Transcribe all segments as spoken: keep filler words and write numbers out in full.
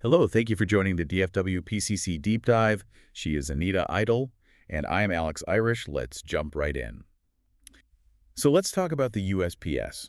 Hello, thank you for joining the D F W P C C Deep Dive. She is Anita Idle, and I'm Alex Irish. Let's jump right in. So let's talk about the U S P S.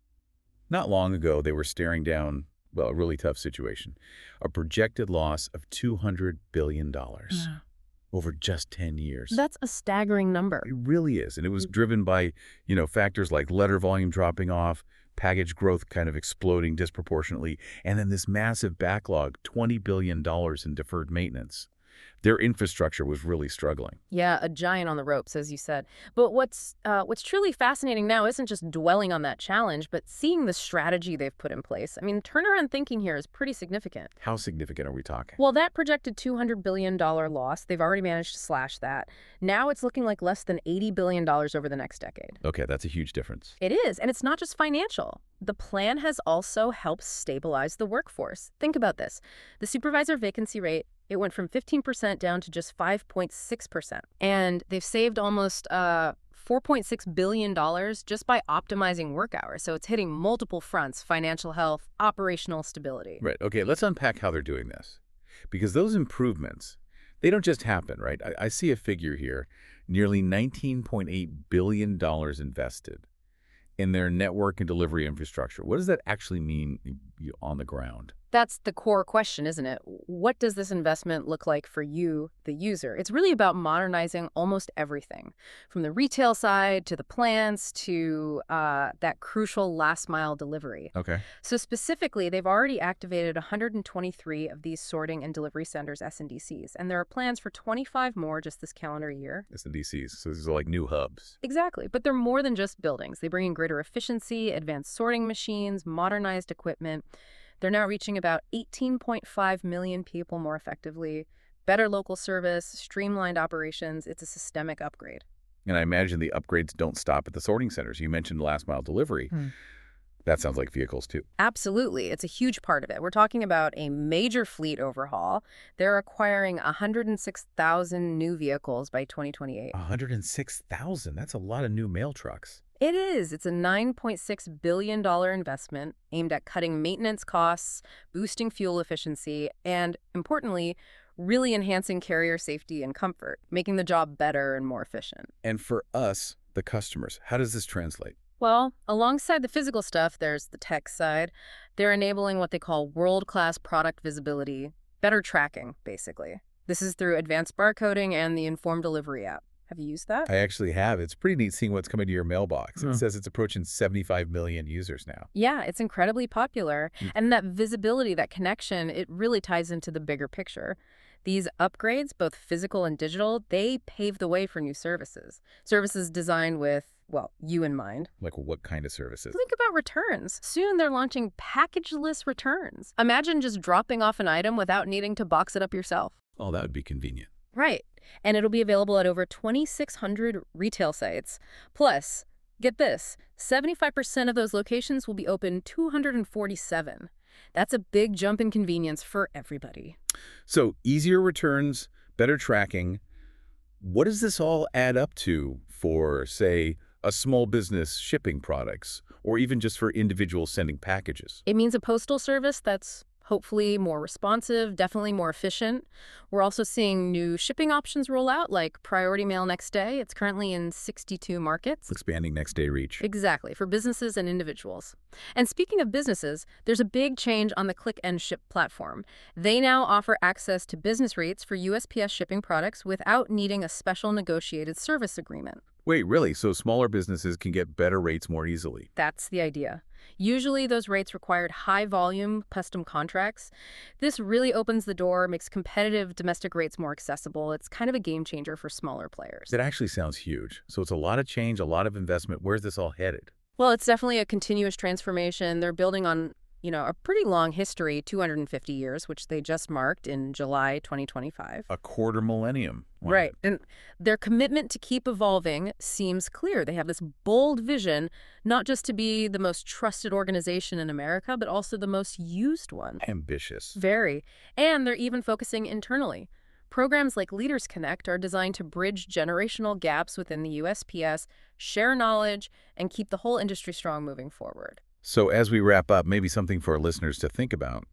Not long ago, they were staring down, well, a really tough situation. A projected loss of two hundred billion dollars Yeah. over just ten years. That's a staggering number. It really is, and it was driven by, you know, factors like letter volume dropping off, package growth kind of exploding disproportionately, and then this massive backlog, twenty billion dollars in deferred maintenance. Their infrastructure was really struggling. Yeah, a giant on the ropes, as you said. But what's uh, what's truly fascinating now isn't just dwelling on that challenge, but seeing the strategy they've put in place. I mean, turnaround thinking here is pretty significant. How significant are we talking? Well, that projected two hundred billion dollars loss, they've already managed to slash that. Now it's looking like less than eighty billion dollars over the next decade. Okay, that's a huge difference. It is, and it's not just financial. The plan has also helped stabilize the workforce. Think about this. The supervisor vacancy rate, it went from fifteen percent down to just five point six percent. And they've saved almost uh, four point six billion dollars just by optimizing work hours. So it's hitting multiple fronts: financial health, operational stability. Right, okay, let's unpack how they're doing this. Because those improvements, they don't just happen, right? I, I see a figure here, nearly nineteen point eight billion dollars invested in their network and delivery infrastructure. What does that actually mean on the ground? That's the core question, isn't it? What does this investment look like for you, the user? It's really about modernizing almost everything, from the retail side to the plants to uh, that crucial last-mile delivery. Okay. So specifically, they've already activated one hundred twenty-three of these sorting and delivery centers, S and D Cs, and there are plans for twenty-five more just this calendar year. S and D Cs, so these are like new hubs. Exactly, but they're more than just buildings. They bring in greater efficiency, advanced sorting machines, modernized equipment. They're now reaching about eighteen point five million people more effectively, better local service, streamlined operations. It's a systemic upgrade. And I imagine the upgrades don't stop at the sorting centers. You mentioned last mile delivery. Hmm. That sounds like vehicles too. Absolutely. It's a huge part of it. We're talking about a major fleet overhaul. They're acquiring one hundred six thousand new vehicles by twenty twenty-eight. one hundred six thousand. That's a lot of new mail trucks. It is. It's a nine point six billion dollars investment aimed at cutting maintenance costs, boosting fuel efficiency, and, importantly, really enhancing carrier safety and comfort, making the job better and more efficient. And for us, the customers, how does this translate? Well, alongside the physical stuff, there's the tech side. They're enabling what they call world-class product visibility, better tracking, basically. This is through advanced barcoding and the Informed Delivery app. Have you used that? I actually have. It's pretty neat seeing what's coming to your mailbox. Hmm. It says it's approaching seventy-five million users now. Yeah, it's incredibly popular. Mm. And that visibility, that connection, it really ties into the bigger picture. These upgrades, both physical and digital, they pave the way for new services. Services designed with, well, you in mind. Like what kind of services? Think about returns. Soon they're launching packageless returns. Imagine just dropping off an item without needing to box it up yourself. Oh, that would be convenient. Right. And it'll be available at over twenty-six hundred retail sites. Plus, get this, seventy-five percent of those locations will be open two hundred forty-seven. That's a big jump in convenience for everybody. So easier returns, better tracking. What does this all add up to for, say, a small business shipping products, or even just for individuals sending packages? It means a postal service that's hopefully more responsive, definitely more efficient. We're also seeing new shipping options roll out, like Priority Mail Next Day. It's currently in sixty-two markets. Expanding next day reach. Exactly, for businesses and individuals. And speaking of businesses, there's a big change on the Click and Ship platform. They now offer access to business rates for U S P S shipping products without needing a special negotiated service agreement. Wait, really? So smaller businesses can get better rates more easily? That's the idea. Usually those rates required high-volume custom contracts. This really opens the door, makes competitive domestic rates more accessible. It's kind of a game changer for smaller players. That actually sounds huge. So it's a lot of change, a lot of investment. Where's this all headed? Well, it's definitely a continuous transformation. They're building on, you know, a pretty long history, two hundred fifty years, which they just marked in July twenty twenty-five. A quarter millennium. Wow. Right. And their commitment to keep evolving seems clear. They have this bold vision, not just to be the most trusted organization in America, but also the most used one. Ambitious. Very. And they're even focusing internally. Programs like Leaders Connect are designed to bridge generational gaps within the U S P S, share knowledge, and keep the whole industry strong moving forward. So as we wrap up, maybe something for our listeners to think about.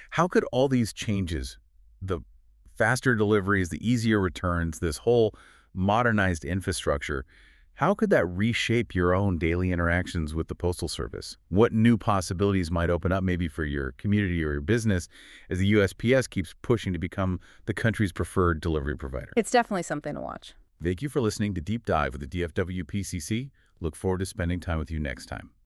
How could all these changes, the faster deliveries, the easier returns, this whole modernized infrastructure, how could that reshape your own daily interactions with the Postal Service? What new possibilities might open up maybe for your community or your business as the U S P S keeps pushing to become the country's preferred delivery provider? It's definitely something to watch. Thank you for listening to Deep Dive with the D F W P C C. Look forward to spending time with you next time.